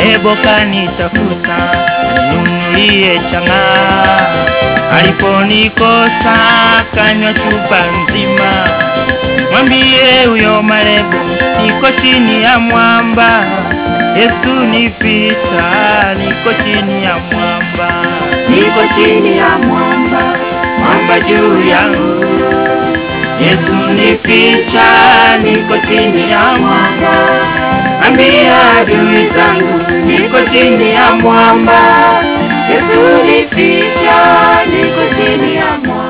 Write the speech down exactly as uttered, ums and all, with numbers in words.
Ebo kanitafuta ninunulie chang'aa, aliponikosa kanywa chupa nzima. Mwambie huyo marebo niko chini ya mwamba, Yesu nificha niko chini ya mwamba. Niko chini ya mwamba, mwamba juu yangu. Yesu nificha niko chini ya mwamba. Ambia adui zangu niko chini ya mwamba. Yesu nificha niko chini ya mwamba.